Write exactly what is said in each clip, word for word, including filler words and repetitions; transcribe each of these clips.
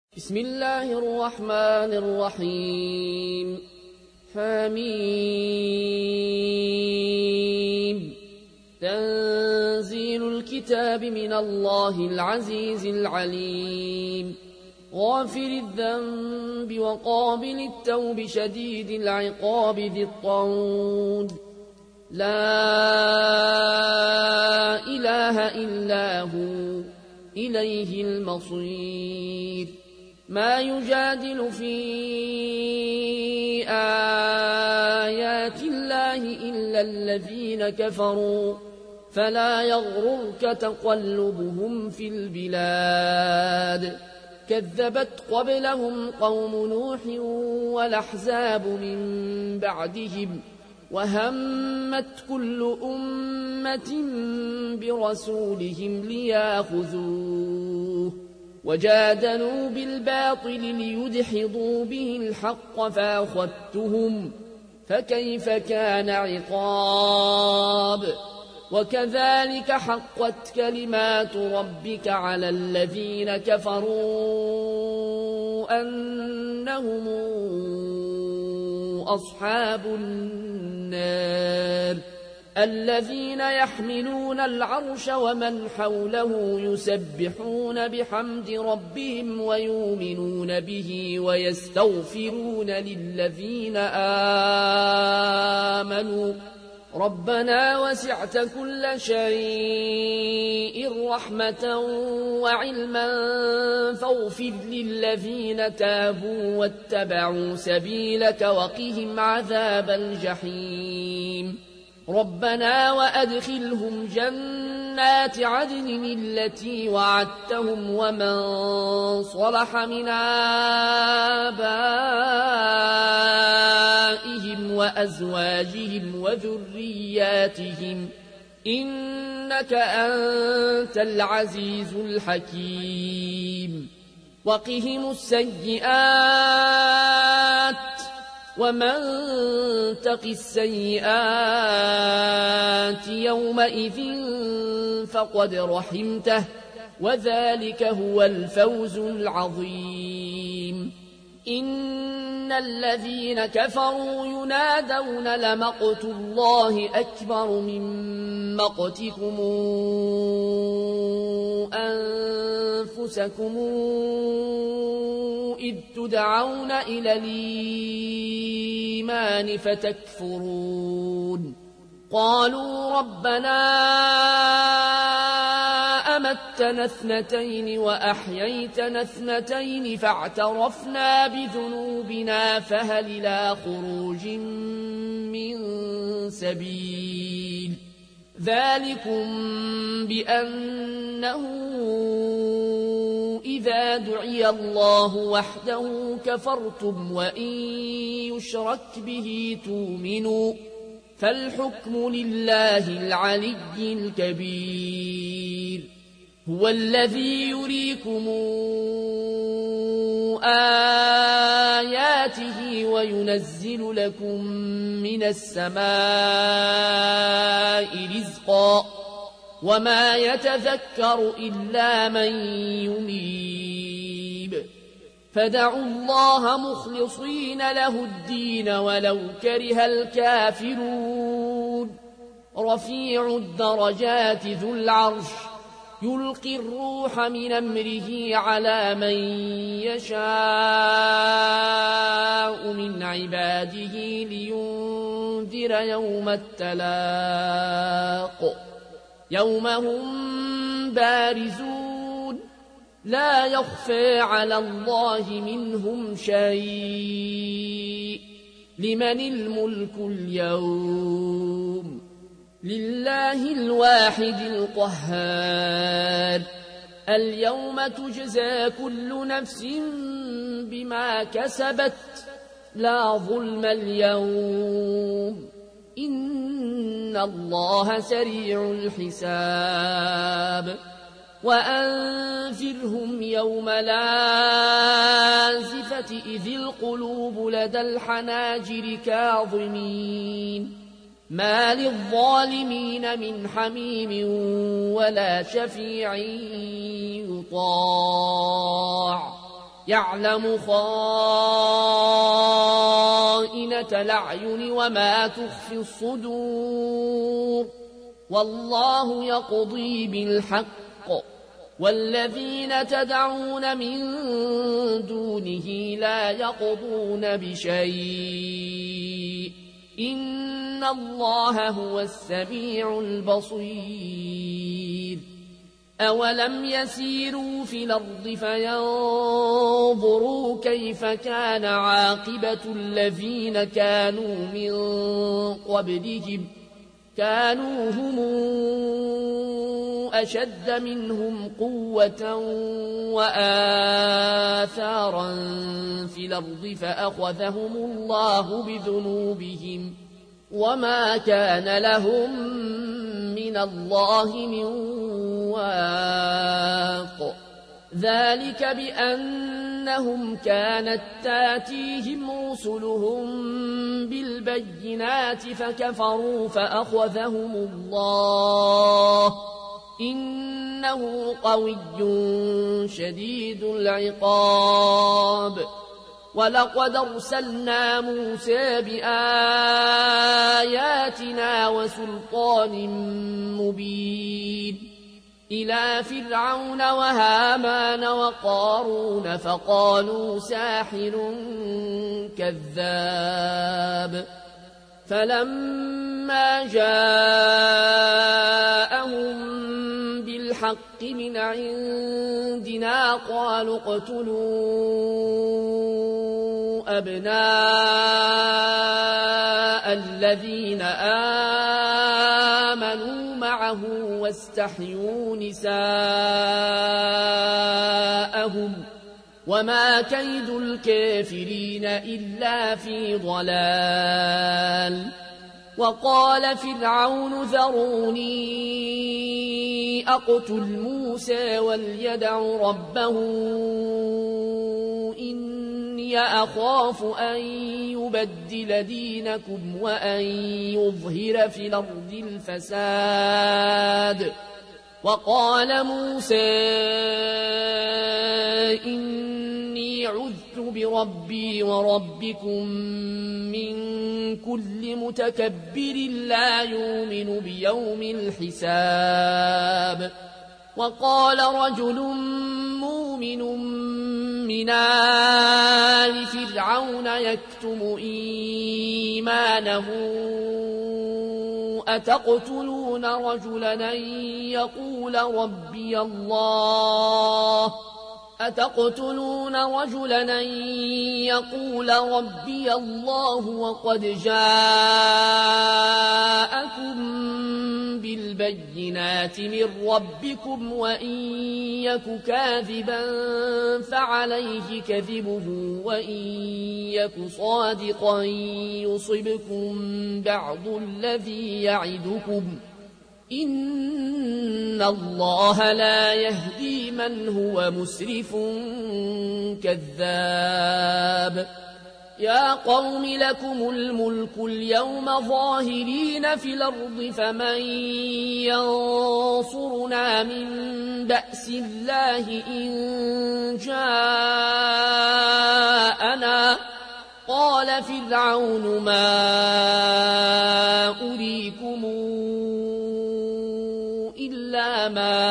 بسم الله الرحمن الرحيم حميم تنزيل الكتاب من الله العزيز العليم غافر الذنب وقابل التوب شديد العقاب ذي الطول لا إله إلا هو إليه المصير ما يجادل في آيات الله إلا الذين كفروا فلا يغررك تقلبهم في البلاد كذبت قبلهم قوم نوح والأحزاب من بعدهم وهمت كل أمة برسولهم ليأخذوه وجادلوا بالباطل ليدحضوا به الحق فأخذتهم فكيف كان عقاب وكذلك حقت كلمات ربك على الذين كفروا أنهم أصحاب النار الذين يحملون العرش ومن حوله يسبحون بحمد ربهم ويؤمنون به ويستغفرون للذين آمنوا ربنا وسعت كل شيء رحمة وعلما فاغفر للذين تابوا واتبعوا سبيلك وقهم عذاب الجحيم ربنا وأدخلهم جنات عدن التي وعدتهم ومن صلح من آبائهم وأزواجهم وذرياتهم إنك أنت العزيز الحكيم وقهم السيئات ومن تق السيئات يومئذ فقد رحمته وذلك هو الفوز العظيم إن الذين كفروا ينادون لمقت الله أكبر من مقتكم أنفسكم إذ تدعون إلى الإيمان فتكفرون قالوا ربنا أمتنا اثنتين وأحييتنا اثنتين فاعترفنا بذنوبنا فهل إلى خروج من سبيل ذلكم بأنه إذا دعي الله وحده كفرتم وإن يشرك به تؤمنوا فالحكم لله العلي الكبير هو الذي يريكم آياته وينزل لكم من السماء رزقا وما يتذكر إلا من ينيب فدعوا الله مخلصين له الدين ولو كره الكافرون رفيع الدرجات ذو العرش يلقي الروح من أمره على من يشاء من عباده لينذر يوم التلاق يوم هم بارزون لا يخفى على الله منهم شيء لمن الملك اليوم لله الواحد القهار اليوم تجزى كل نفس بما كسبت لا ظلم اليوم إن الله سريع الحساب وأنذرهم يوم الآزفة إذ القلوب لدى الحناجر كاظمين ما للظالمين من حميم ولا شفيع يطاع يعلم خائنة الأعين وما تخفي الصدور والله يقضي بالحق والذين تدعون من دونه لا يقضون بشيء إن الله هو السميع البصير أولم يسيروا في الأرض فينظروا كيف كان عاقبة الذين كانوا من قبلهم كانوا هم أشد منهم قوة وآثارا في الأرض فأخذهم الله بذنوبهم وما كان لهم من الله من واق ذلك بأنهم كانت تاتيهم رسلهم بالبينات فكفروا فأخذهم الله إنه قوي شديد العقاب ولقد أرسلنا موسى بآياتنا وسلطان مبين إلى فرعون وهامان وقارون فقالوا ساحر كذاب فلما جاءهم بالحق من عندنا قالوا اقتلوا أبناء الذين آمنوا معه واستحيوا نساءهم وما كيد الكافرين إلا في ضلال وقال فرعون ذروني أقتل موسى وليدع ربه إني أخاف أن يبدل دينكم وأن يظهر في الأرض الفساد وقال موسى إني عذت بربي وربكم من كل متكبر لا يؤمن بيوم الحساب وقال رجل مؤمن من آل فرعون يكتم إيمانه أتقتلون رجلا أن يقول ربي الله أتقتلون رجلا أن يقول ربي الله وقد جاءكم بالبينات من ربكم وإن يك كاذبا فعليه كذبه وإن يك صادقا يصبكم بعض الذي يعدكم إن الله لا يهدي من هو مسرف كذاب يا قوم لكم الملك اليوم ظاهرين في الأرض فمن ينصرنا من بأس الله إن جاءنا قال فرعون ما أريكم إلا ما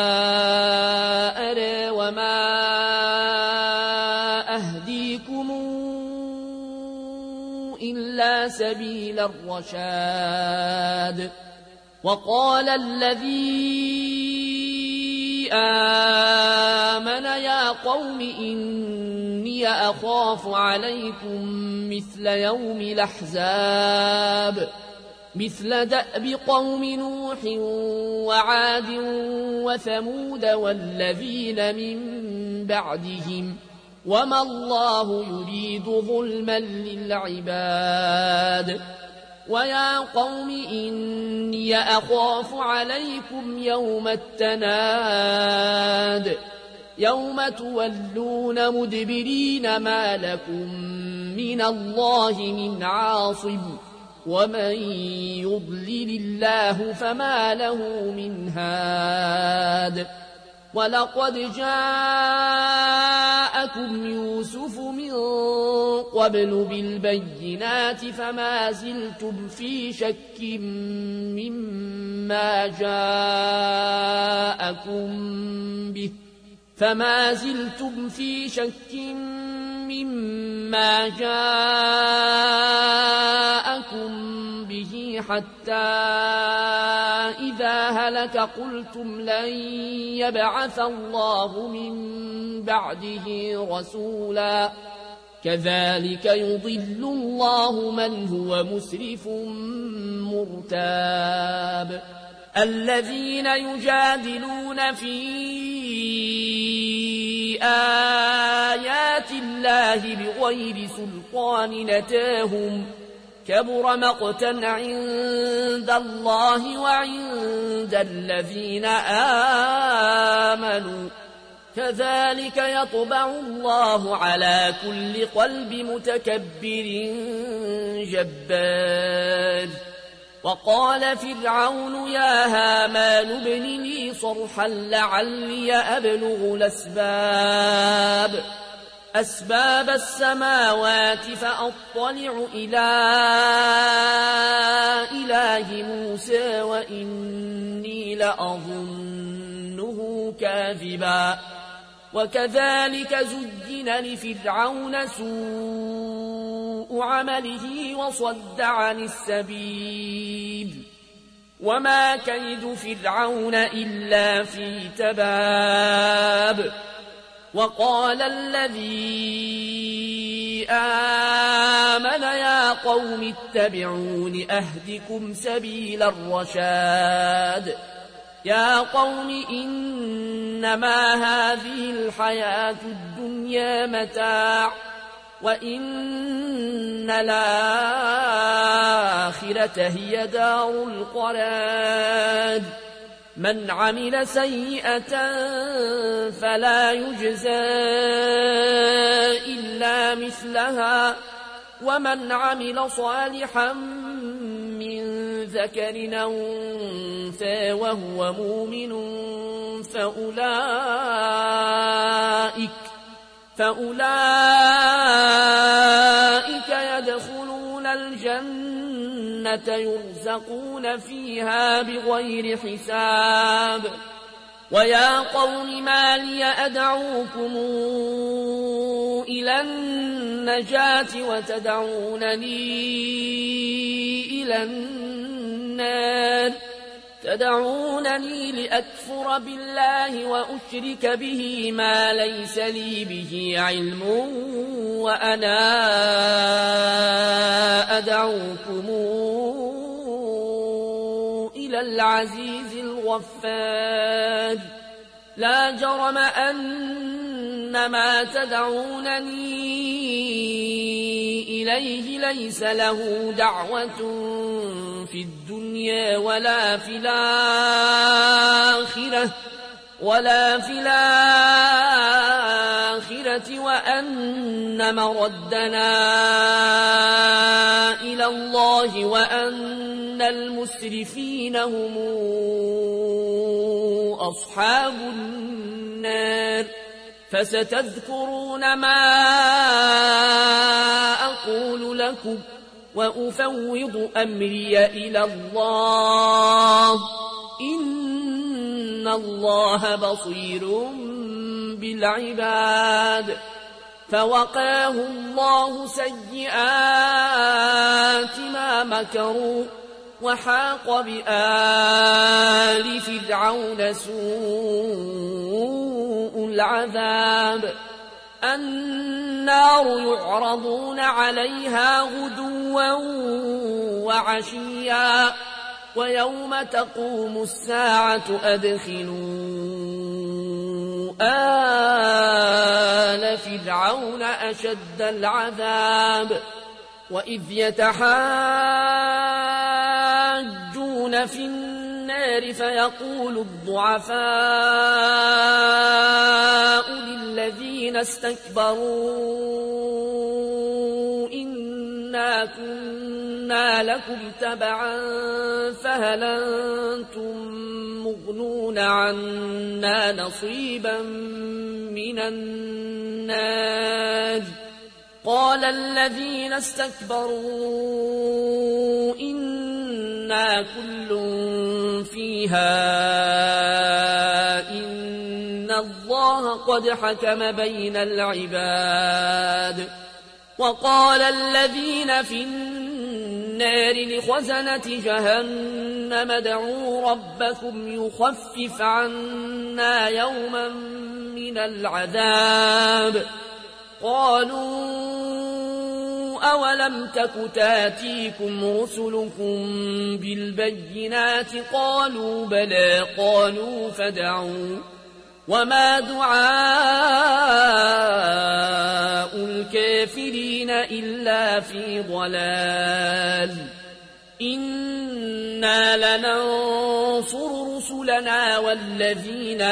أرى وما أهديكم إلا سبيل الرشاد وقال الذي آمن يا قوم إني أخاف عليكم مثل يوم الأحزاب مثل دأب قوم نوح وعاد وثمود والذين من بعدهم وما الله يريد ظلما للعباد ويا قوم إني أخاف عليكم يوم التناد يوم تولون مدبرين ما لكم من الله من عاصم ومن يضلل الله فما له من هاد ولقد جاءكم يوسف من قبل بالبينات فما زلتم في شك مما جاءكم به فما زلتم في شك مما جاءكم به حتى إذا هلك قلتم لن يبعث الله من بعده رسولا كذلك يضل الله من هو مسرف مرتاب الذين يجادلون في آيات الله بغير سلطان أتاهم كبر مقتا عند الله وعند الذين آمنوا كذلك يطبع الله على كل قلب متكبر جبار وقال فرعون يا هامان ابن لي صرحا لعلي أبلغ الأسباب أسباب السماوات فأطلع إلى إله موسى وإني لأظنه كاذبا وكذلك زين لفرعون سوء عمله وصد عن السبيل وما كيد فرعون إلا في تباب وقال الذي آمن يا قوم اتبعون أهدكم سبيل الرشاد يا قوم إنما هذه الحياة الدنيا متاع وإن الآخرة هي دار القرار من عمل سيئة فلا يجزى إلا مثلها ومن عمل صالحا من ذكر أو أنثى وهو مؤمن فأولئك فأولئك يدخلون الجنة يرزقون فيها بغير حساب ويا قوم ما لي أدعوكم إلى النجاة وتدعونني إلى النار تدعونني لأكفر بالله وأشرك به ما ليس لي به علم وأنا أدعوكم إلى العزيز الغفار لا جرم أن ما تدعونني إليه ليس له دعوة في الدنيا ولا في الآخرة ولا في الآخرة وأن مردنا إلى الله وأن المسرفين هم أصحاب النار فستذكرون ما أقول لكم وأفوض أمري إلى الله إن الله بصير بالعباد فوقاه الله سيئات ما مكروا وحاق بآل فرعون سوء العذاب النار يعرضون عليها غدوا وعشيا ويوم تقوم الساعة أدخلوا آل فرعون أشد العذاب وإذ يتحاجون في النار فيقول الضعفاء للذين استكبروا إنا كنا لكم تبعا فهل أنتم مغنون تأخذون عنا نصيبا من النار قال الذين استكبروا إنا كل فيها إن الله قد حكم بين العباد وقال الذين في النار لخزنة جهنم ادعوا ربكم يخفف عنا يوما من العذاب قالوا أولم تك تاتيكم رسلكم بالبينات قالوا بلى قالوا فادعوا وما دعاء الكافرين إلا في ضلال إنا لننصر رسلنا والذين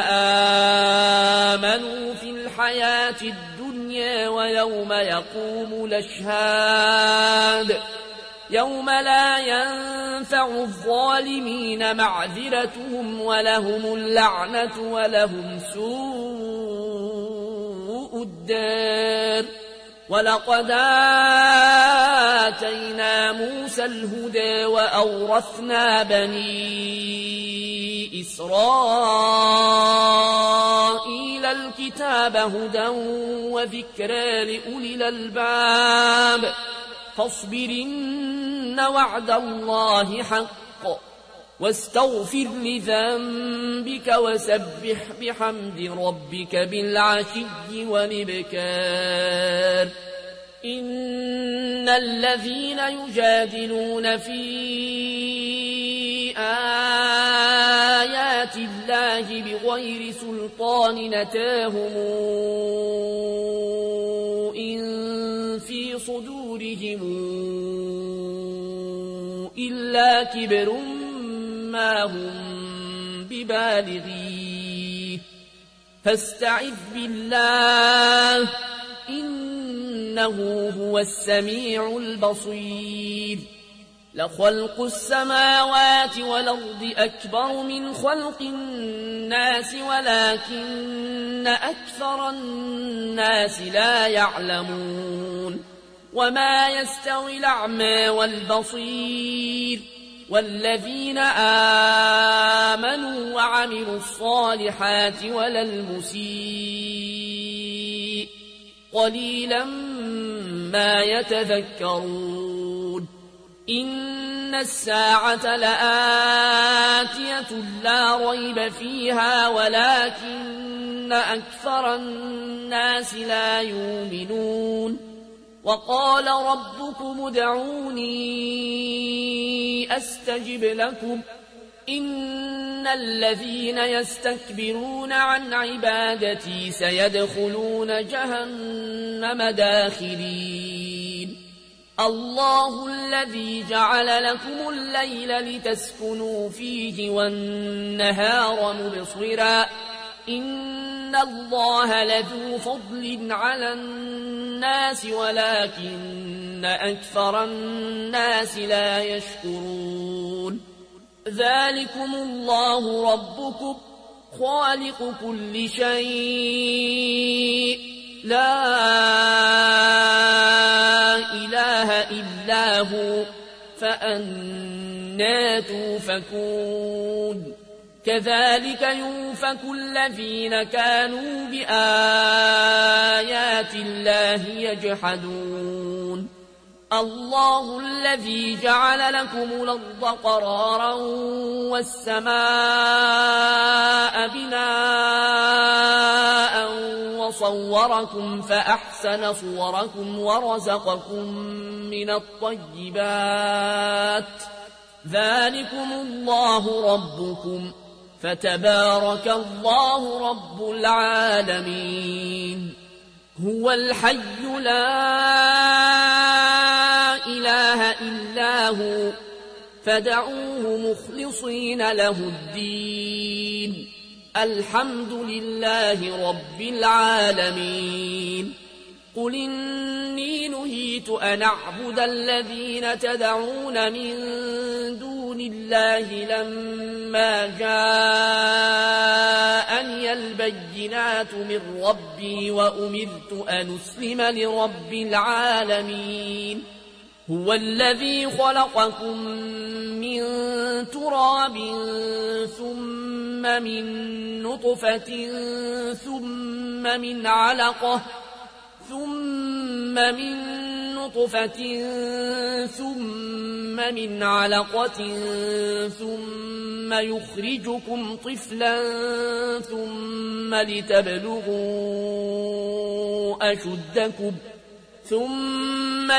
آمنوا في الحياة الدنيا ويوم يقوم الأشهاد يوم لا ينفع الظالمين معذرتهم ولهم اللعنة ولهم سوء الدار ولقد آتينا موسى الهدى وأورثنا بني إسرائيل الكتاب هدى وذكرى لأولي الألباب فاصبر إن وعد الله حق واستغفر لذنبك وسبح بحمد ربك بالعشي والإبكار إن الذين يجادلون في آيات الله بغير سلطان أتاهم إن في صدورهم إلا كبر ما هم ببالغيه فاستعذ بالله إنه هو السميع البصير لخلق السماوات والأرض أكبر من خلق الناس ولكن أكثر الناس لا يعلمون وما يستوي الأعمى والبصير والذين آمنوا وعملوا الصالحات ولا المسيء قليلا ما يتذكرون إن الساعة لآتية لا ريب فيها ولكن أكثر الناس لا يؤمنون وقال ربكم ادعوني أستجب لكم إن الذين يستكبرون عن عبادتي سيدخلون جهنم داخلين الله الذي جعل لكم الليل لتسكنوا فيه والنهار مبصرا إن الله لذو فضل على الناس ولكن أكثر الناس لا يشكرون ذلكم الله ربكم خالق كل شيء لا إله إلا هو فأنى توفكون كذلك يؤفك الذين كانوا بآيات الله يجحدون الله الذي جعل لكم الأرض قرارا والسماء بناء وصوركم فأحسن صوركم ورزقكم من الطيبات ذلكم الله ربكم فتبارك الله رب العالمين هو الحي لا إله إلا هو فدعوه مخلصين له الدين الحمد لله رب العالمين قل إني نهيت أن أعبد الذين تدعون من دون دون الله لما جاءني البينات من ربي وأمرت أن أسلم لرب العالمين هو الذي خلقكم من تراب ثم من نطفة ثم من علقة ثم من نطفة ثم من علقة ثم يخرجكم طفلا ثم لتبلغوا أشدكم ثم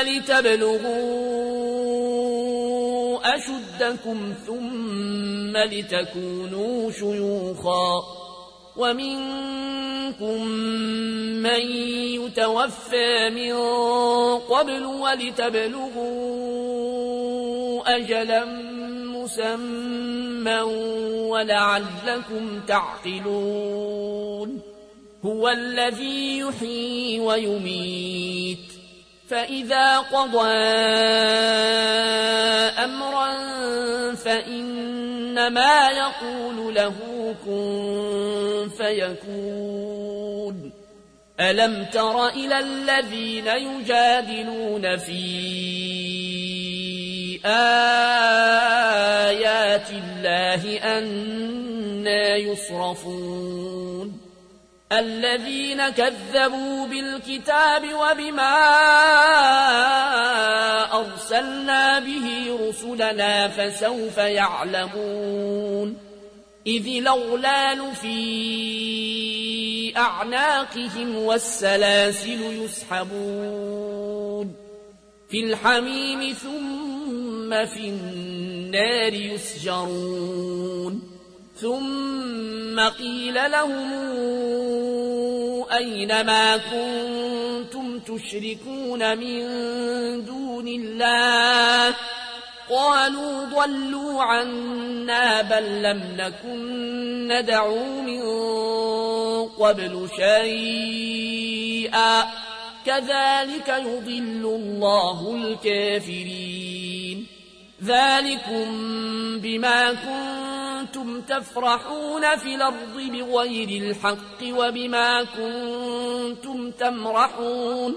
لتبلغوا أشدكم ثم لتكونوا شيوخا ومنكم من يتوفى من قبل ولتبلغوا أجلا مسمى ولعلكم تعقلون هو الذي يحيي ويميت فإذا قضى أمرا فإنما يقول له كن فيكون ألم تر إلى الذين يجادلون في آيات الله أنى يصرفون الذين كذبوا بالكتاب وبما أرسلنا به رسلنا فسوف يعلمون إذ الأغلال في أعناقهم والسلاسل يسحبون في الحميم ثم في النار يسجرون ثم قيل لهم أين ما كنتم تشركون من دون الله قالوا ضلوا عنا بل لم نكن ندعو من قبل شيئا كذلك يضل الله الكافرين ذلكم بما كنتم تفرحون في الأرض بغير الحق وبما كنتم تمرحون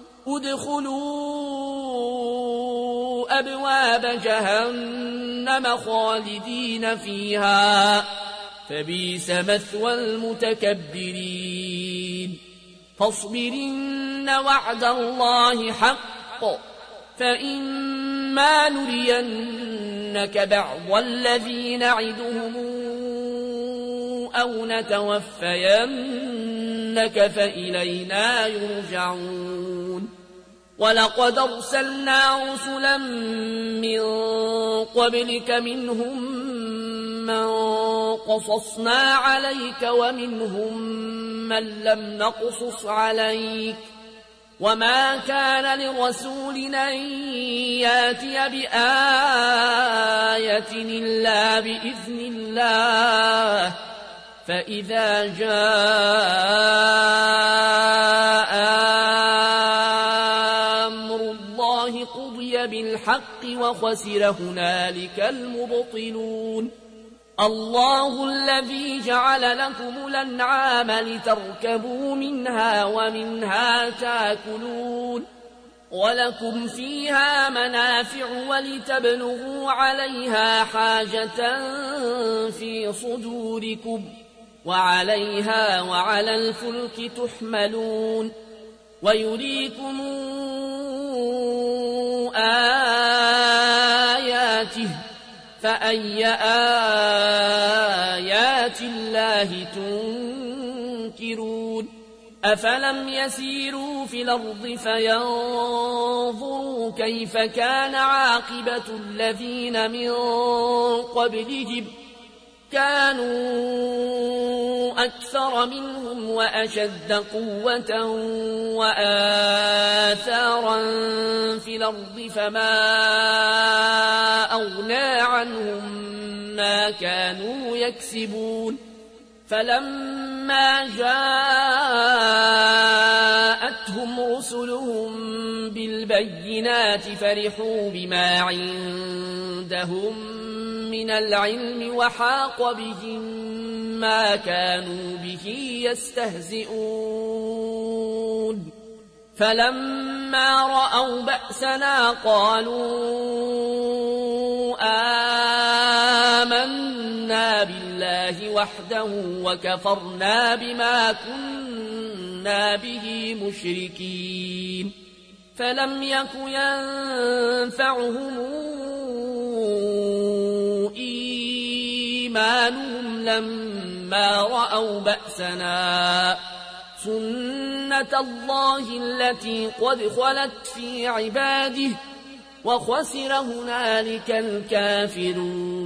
ادخلوا أبواب جهنم خالدين فيها فبئس مثوى المتكبرين فاصبرن وعد الله حق فإما نرينك بعض الذي نعدهم أو نتوفينك فإلينا يرجعون ولقد أرسلنا رسلا من قبلك منهم من قصصنا عليك ومنهم من لم نقصص عليك وما كان لرسول أن ياتي بآية إلا بإذن الله فإذا جاء أمر الله قضي بالحق وخسر هنالك المبطلون الله الذي جعل لكم الأنعام لتركبوا منها ومنها تاكلون ولكم فيها منافع ولتبلغوا عليها حاجة في صدوركم وعليها وعلى الفلك تحملون ويريكم آياته فأي آيات الله تنكرون أفلم يسيروا في الأرض فينظروا كيف كان عاقبة الذين من قبلهم كانوا أكثر منهم وأشد قوة وآثارا في الأرض فما أغنى عنهم ما كانوا يكسبون فلما جاء جاءتهم رسلهم بالبينات فرحوا بما عندهم من العلم وحاق بهم ما كانوا به يستهزئون فلما رأوا بأسنا قالوا آمنا بالله وحده وكفرنا بما كنا به مشركين فلم يك ينفعهم إيمانهم لما رأوا بأسنا سنة الله التي قد خلت في عباده وخسر هنالك الكافرون